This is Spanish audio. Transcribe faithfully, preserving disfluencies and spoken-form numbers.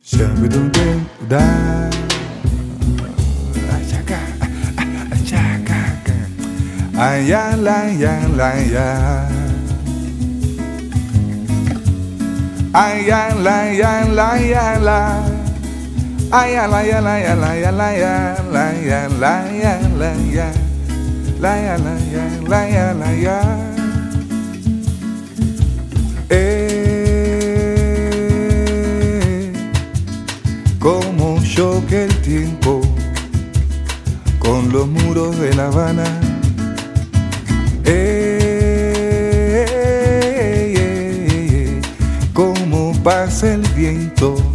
Ay, ya, la, ya, la, ya. Ay, ya, la, ya, la, ya, la. Ay, ya, la, ya, la, ya, la, ya, la, ya, la, ya, la, ya, la, ya. La, ya, la, ya, la, ya, la, ya. Eh, como choque el tiempo con los muros de La Habana. Eh, eh, eh, eh, como pasa el viento